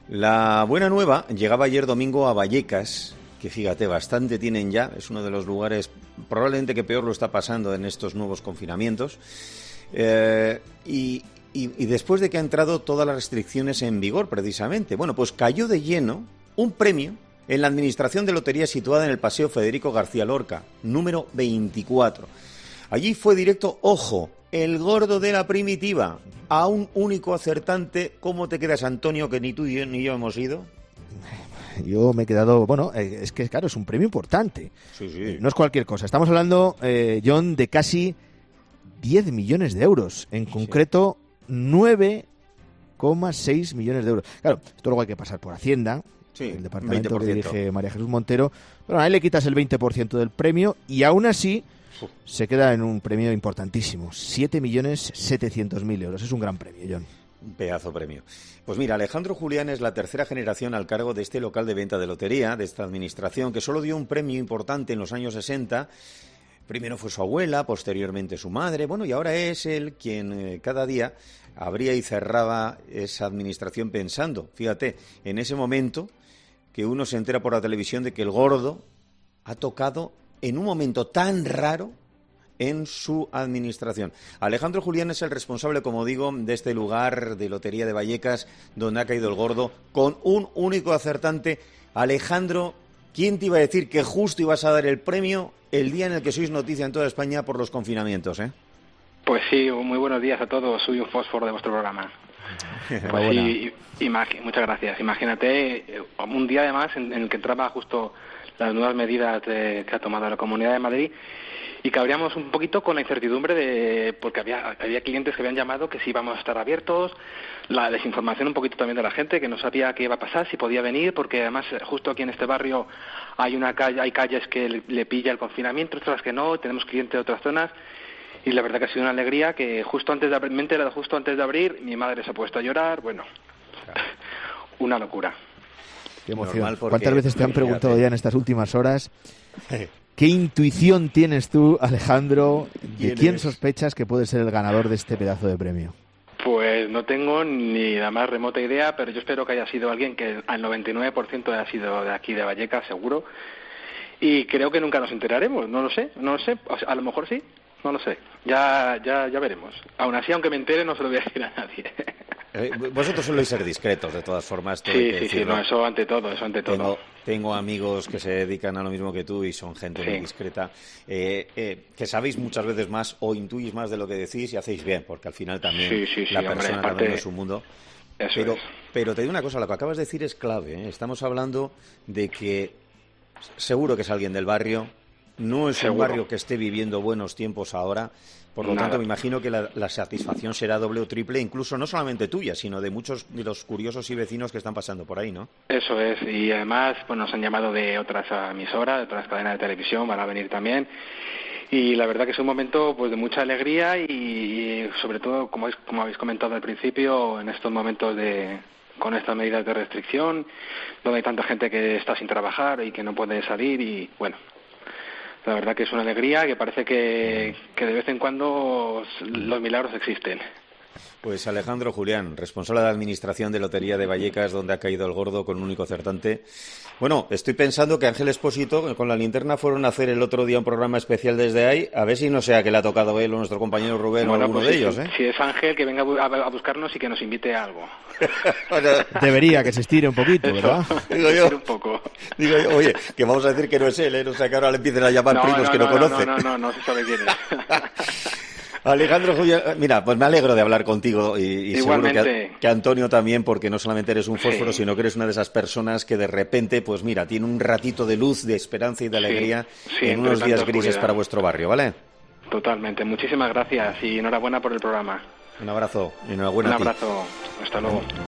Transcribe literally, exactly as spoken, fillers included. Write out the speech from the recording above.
La buena nueva llegaba ayer domingo a Vallecas, que fíjate, bastante tienen ya, es uno de los lugares probablemente que peor lo está pasando en estos nuevos confinamientos, eh, y, y, y después de que han entrado todas las restricciones en vigor, precisamente, bueno, pues cayó de lleno un premio en la administración de loterías situada en el Paseo Federico García Lorca, número veinticuatro. Allí fue directo, ojo, el gordo de la primitiva, a un único acertante. ¿Cómo te quedas, Antonio, que ni tú ni yo hemos ido? Yo me he quedado, bueno, es que claro, es un premio importante. Sí, sí. No es cualquier cosa. Estamos hablando, eh, John, de casi diez millones de euros. En concreto, sí. nueve coma seis millones de euros. Claro, esto luego hay que pasar por Hacienda, sí, el departamento veinte por ciento que dirige María Jesús Montero. Pero ahí le quitas el veinte por ciento del premio y aún así se queda en un premio importantísimo. siete millones setecientos mil euros. Es un gran premio, John. Un pedazo premio. Pues mira, Alejandro Julián es la tercera generación al cargo de este local de venta de lotería, de esta administración, que solo dio un premio importante en los años sesenta. Primero fue su abuela, posteriormente su madre, bueno, y ahora es él quien eh, cada día abría y cerraba esa administración pensando, fíjate, en ese momento que uno se entera por la televisión de que el gordo ha tocado en un momento tan raro en su administración. Alejandro Julián es el responsable, como digo, de este lugar de lotería de Vallecas, donde ha caído el gordo, con un único acertante. Alejandro, ¿quién te iba a decir que justo ibas a dar el premio el día en el que sois noticia en toda España por los confinamientos, eh? Pues sí, muy buenos días a todos. Soy un fósforo de vuestro programa. Pues sí, imag- muchas gracias. Imagínate, un día además en, en el que entraba justo las nuevas medidas de, que ha tomado la Comunidad de Madrid, y cabríamos un poquito con la incertidumbre de, porque había había clientes que habían llamado que si íbamos a estar abiertos, la desinformación un poquito también de la gente, que no sabía qué iba a pasar, si podía venir, porque además justo aquí en este barrio hay una calle, hay calles que le, le pilla el confinamiento, otras que no, tenemos clientes de otras zonas, y la verdad que ha sido una alegría que justo antes de abrir, me he enterado justo antes de abrir, mi madre se ha puesto a llorar, bueno, una locura. Qué emoción. ¿Cuántas veces te han preguntado ya en estas últimas horas? ¿Qué intuición tienes tú, Alejandro? ¿De quién sospechas que puede ser el ganador de este pedazo de premio? Pues no tengo ni la más remota idea, pero yo espero que haya sido alguien que al noventa y nueve por ciento haya sido de aquí de Vallecas, seguro. Y creo que nunca nos enteraremos, no lo sé, no lo sé. O sea, a lo mejor sí, no lo sé. Ya, ya, ya veremos. Aún así, aunque me entere, no se lo voy a decir a nadie. Eh, vosotros soléis ser discretos, de todas formas. Sí, sí, sí, no, eso ante todo, eso ante todo. Tengo, tengo amigos que se dedican a lo mismo que tú y son gente sí. muy discreta, eh, eh, que sabéis muchas veces más o intuís más de lo que decís y hacéis bien, porque al final también sí, sí, sí, la hombre, persona parte... también es un mundo. Eso pero, es. pero te digo una cosa, lo que acabas de decir es clave, ¿eh? Estamos hablando de que seguro que es alguien del barrio, no es seguro. Un barrio que esté viviendo buenos tiempos ahora. Por lo Nada. tanto, me imagino que la, la satisfacción será doble o triple, incluso no solamente tuya, sino de muchos de los curiosos y vecinos que están pasando por ahí, ¿no? Eso es, y además pues nos han llamado de otras emisoras, de otras cadenas de televisión, van a venir también, y la verdad que es un momento pues de mucha alegría y, y sobre todo, como habéis, como habéis comentado al principio, en estos momentos de con estas medidas de restricción, donde hay tanta gente que está sin trabajar y que no puede salir y bueno... La verdad que es una alegría, que parece que, que de vez en cuando los milagros existen. Pues Alejandro Julián, responsable de Administración de Lotería de Vallecas, donde ha caído el gordo con un único acertante. Bueno, estoy pensando que Ángel Expósito, con la linterna, fueron a hacer el otro día un programa especial desde ahí, a ver si no sea que le ha tocado él o nuestro compañero Rubén bueno, o alguno pues de si, ellos, ¿eh? Si es Ángel, que venga a buscarnos y que nos invite a algo. Bueno, debería, que se estire un poquito, ¿verdad? Digo yo, un poco. Digo yo, oye, que vamos a decir que no es él, ¿eh? No sea que ahora le empiecen a llamar no, primos no, que no, no conocen. No, no, no, no, no se sabe quién es. Alejandro Julián, mira, pues me alegro de hablar contigo y, y seguro que, que Antonio también, porque no solamente eres un fósforo, sí. sino que eres una de esas personas que de repente, pues mira, tiene un ratito de luz, de esperanza y de alegría sí, sí, en unos días grises para vuestro barrio, ¿vale? Totalmente, muchísimas gracias y enhorabuena por el programa. Un abrazo, enhorabuena. Un abrazo, hasta luego.